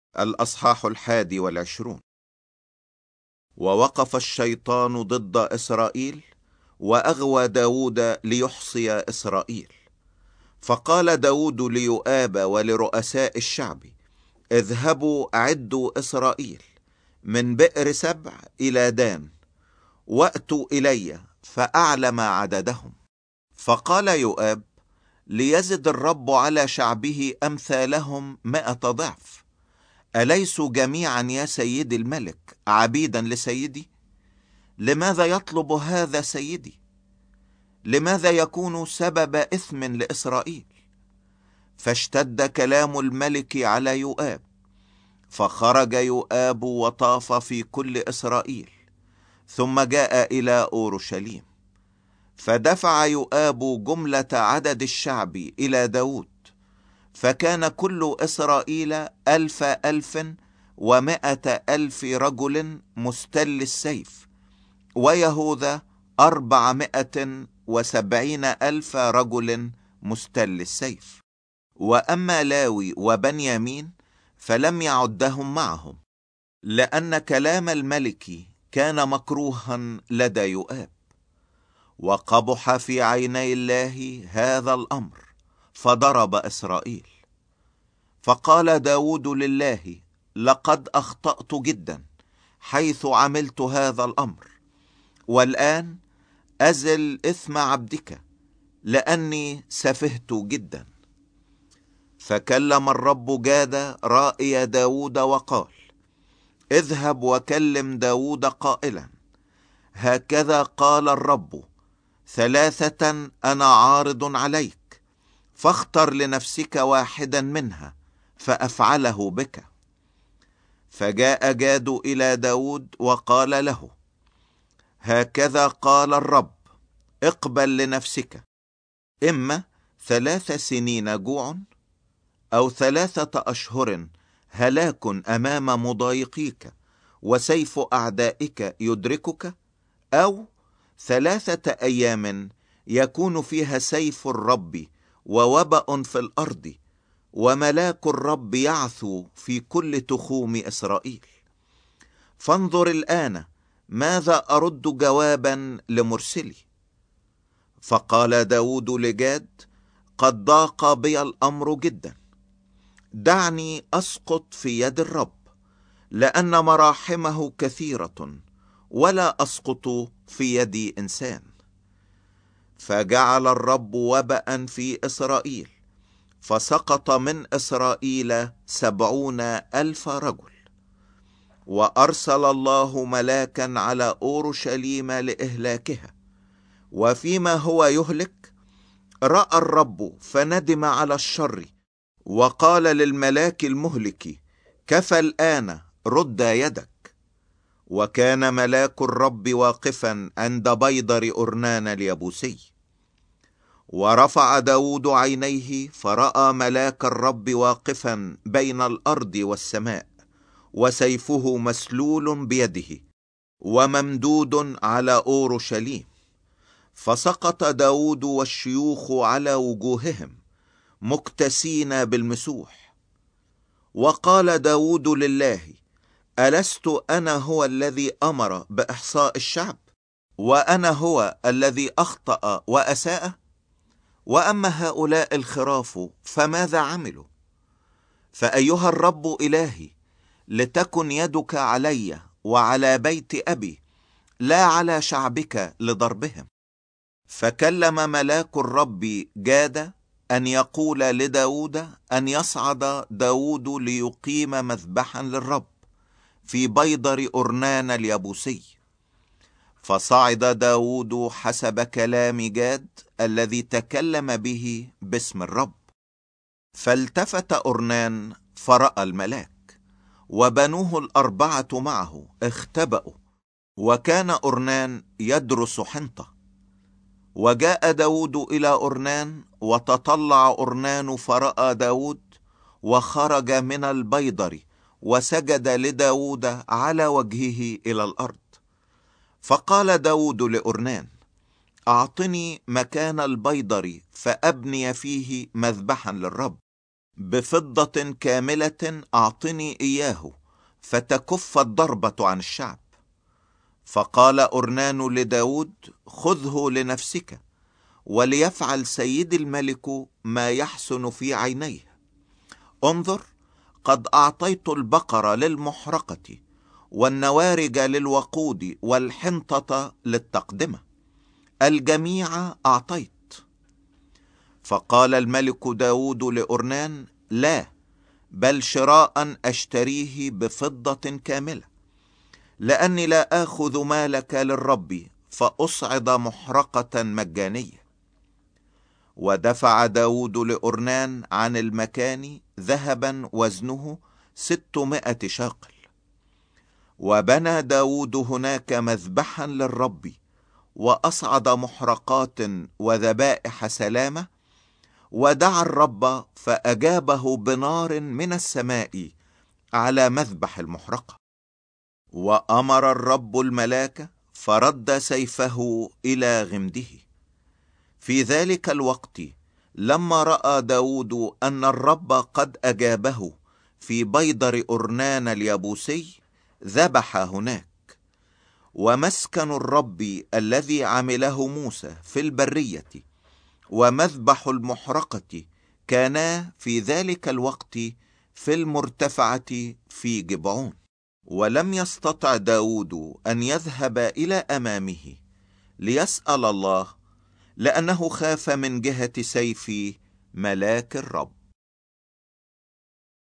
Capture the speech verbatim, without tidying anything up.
الأصحاح الحادي والعشرون. ووقف الشيطان ضد إسرائيل وأغوى داود ليحصي إسرائيل. فقال داود ليؤاب ولرؤساء الشعب: اذهبوا أعدوا إسرائيل من بئر سبع إلى دان، وأتوا إلي فأعلم عددهم. فقال يؤاب: ليزد الرب على شعبه أمثالهم مائة ضعف. أليسوا جميعا يا سيدي الملك عبيدا لسيدي؟ لماذا يطلب هذا سيدي؟ لماذا يكون سبب إثم لإسرائيل؟ فاشتد كلام الملك على يؤاب، فخرج يؤاب وطاف في كل إسرائيل، ثم جاء إلى أورشليم. فدفع يؤاب جملة عدد الشعب إلى داود، فكان كل إسرائيل ألف ألف ومائة ألف رجل مستل السيف، ويهوذا أربعمائة وسبعين ألف رجل مستل السيف. وأما لاوي وبنيامين فلم يعدهم معهم، لأن كلام الملك كان مكروها لدى يؤاب. وقبح في عيني الله هذا الأمر، فضرب إسرائيل. فقال داود لله: لقد أخطأت جدا حيث عملت هذا الأمر، والآن أزل إثم عبدك، لأني سفهت جدا. فكلم الرب جاد رائي داود وقال: اذهب وكلم داود قائلا: هكذا قال الرب، ثلاثة أنا عارض عليك، فاختر لنفسك واحدا منها فأفعله بك. فجاء جاد إلى داود وقال له: هكذا قال الرب، اقبل لنفسك إما ثلاث سنين جوع، أو ثلاثة أشهر هلاك أمام مضايقيك وسيف أعدائك يدركك، أو ثلاثة أيام يكون فيها سيف الرب ووبأ في الأرض، وملاك الرب يعثو في كل تخوم إسرائيل. فانظر الآن ماذا أرد جوابا لمرسلي. فقال داود لجاد: قد ضاق بي الأمر جدا، دعني أسقط في يد الرب، لأن مراحمه كثيرة، ولا أسقط في يد إنسان. فجعل الرب وبأ في إسرائيل، فسقط من إسرائيل سبعون ألف رجل. وأرسل الله ملاكا على أورشليم لإهلاكها، وفيما هو يهلك رأى الرب فندم على الشر، وقال للملاك المهلك: كفى الآن، رد يدك. وكان ملاك الرب واقفا عند بيضر أرنان اليبوسي. ورفع داود عينيه فرأى ملاك الرب واقفا بين الأرض والسماء، وسيفه مسلول بيده وممدود على أورشليم. فسقط داود والشيوخ على وجوههم مكتسين بالمسوح. وقال داود لله: ألست أنا هو الذي أمر بإحصاء الشعب؟ وأنا هو الذي أخطأ وأساء؟ وأما هؤلاء الخراف فماذا عملوا؟ فأيها الرب إلهي، لتكن يدك علي وعلى بيت أبي، لا على شعبك لضربهم. فكلم ملاك الرب جاد أن يقول لداود أن يصعد داود ليقيم مذبحا للرب في بيضر أرنان اليبوسي. فصعد داود حسب كلام جاد الذي تكلم به باسم الرب. فالتفت أرنان فرأى الملاك، وبنوه الأربعة معه اختبأوا، وكان أرنان يدرس حنطة. وجاء داود إلى أرنان، وتطلع أرنان فرأى داود، وخرج من البيضر وسجد لداود على وجهه إلى الأرض. فقال داود لأرنان: أعطني مكان البيضر فأبني فيه مذبحا للرب، بفضة كاملة أعطني إياه فتكف الضربة عن الشعب. فقال أرنان لداود: خذه لنفسك، وليفعل سيد الملك ما يحسن في عينيه. انظر، قد أعطيت البقر للمحرقة، والنوارج للوقود، والحنطة للتقدمة، الجميع أعطيت. فقال الملك داود لأرنان: لا، بل شراء أشتريه بفضة كاملة، لأني لا آخذ مالك للرب فأصعد محرقة مجانية. ودفع داود لأرنان عن المكان ذهبا وزنه ستمائة شاقل. وبنى داود هناك مذبحا للرب، وأصعد محرقات وذبائح سلامة، ودعا الرب فأجابه بنار من السماء على مذبح المحرقة. وأمر الرب الملاك فرد سيفه إلى غمده. في ذلك الوقت لما رأى داود أن الرب قد أجابه في بيضر أرنان اليبوسي، ذبح هناك. ومسكن الرب الذي عمله موسى في البرية ومذبح المحرقة كانا في ذلك الوقت في المرتفعة في جبعون. ولم يستطع داود أن يذهب إلى أمامه ليسأل الله، لأنه خاف من جهة سيف ملاك الرب.